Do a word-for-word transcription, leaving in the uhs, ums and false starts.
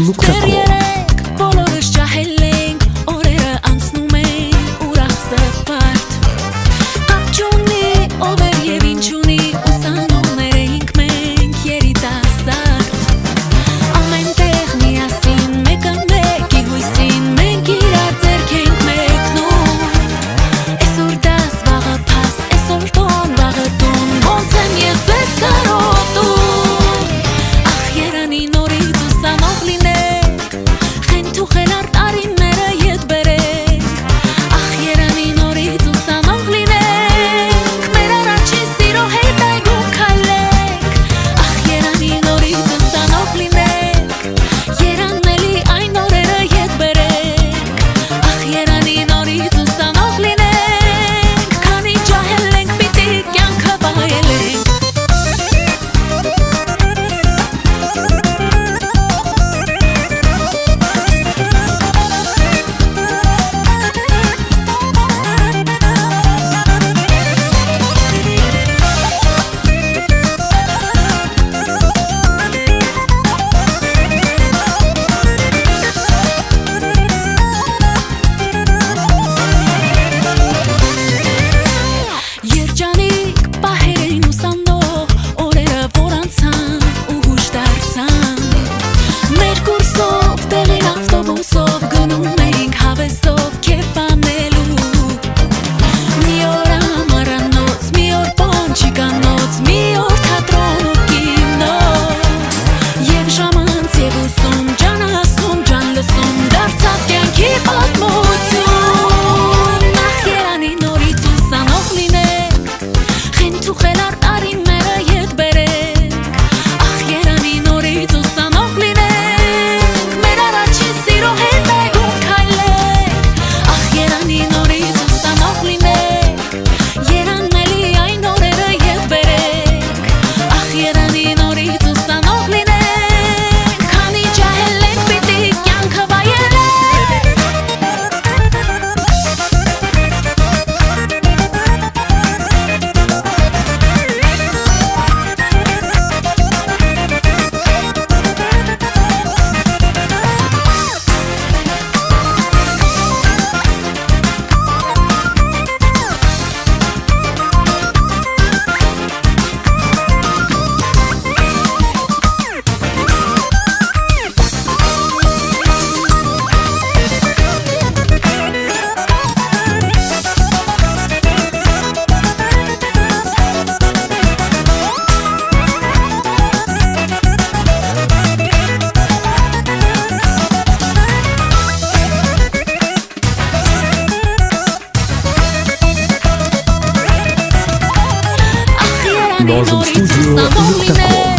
նոկտա կոմ բոլորս ջահել ենք, օրերը անցնում են ուրախ սրբարդ Կապ չունի ով էր և ինչ ունի, ուսանողներ էինք մենք երիտասարդ Ամեն տեղ միասին մեկը մեկի հույսին մենք իրար ձեռք ենք մեկնում Այսօր դաս վաղը փաս, այսօր տոն վաղը տուն, ոնց եմ ես ես կարոտում Ախ երանի նորից ուսանող լինենք, խենթ ու խելառ տարիները ետ բերենք Ախ երանի նորից ուսանող լինենք, մեր առաջին սիրո հետ այգում քայլենք Ախ երանի նորից ուսանող լինենք, երանելի այն օրերը ետ բերենք Ախ երանի նորից ուսանող լինենք, քանի ջահել ենք պիտի կյանքը վայելենք Երջանիկ պահեր էին ուսանող, օրերը որ անցան ու հուշ դարձան Մեր կուրսով, տեղին ավտոբուսով, գնում էինք հավեսով քեֆ անելու Մի օր ամառանոց, մի օր պոնչիկանոց, մի օր թատրոն ու կինո Եվ ժամ անց և ուսում, ջան ասում, ջան լսում, դարձավ կյանքի պատմություն Ախ երանի նորից ուսանող լինենք, խենթ ու խելառ տարիները ետ բերենք Ախ երանի նորից ուսանող լինենք, մեր առաջին սիրո հետ այգում քայլենք Ախ երանի նորից ուսանող լինենք, երանելի այն օրերը ետ բերենք Ախ երանի նորից ուսանող լինենք, քանի ջահել ենք պիտի կյանքը վայելենք Northern Studio, ноկտա կոմ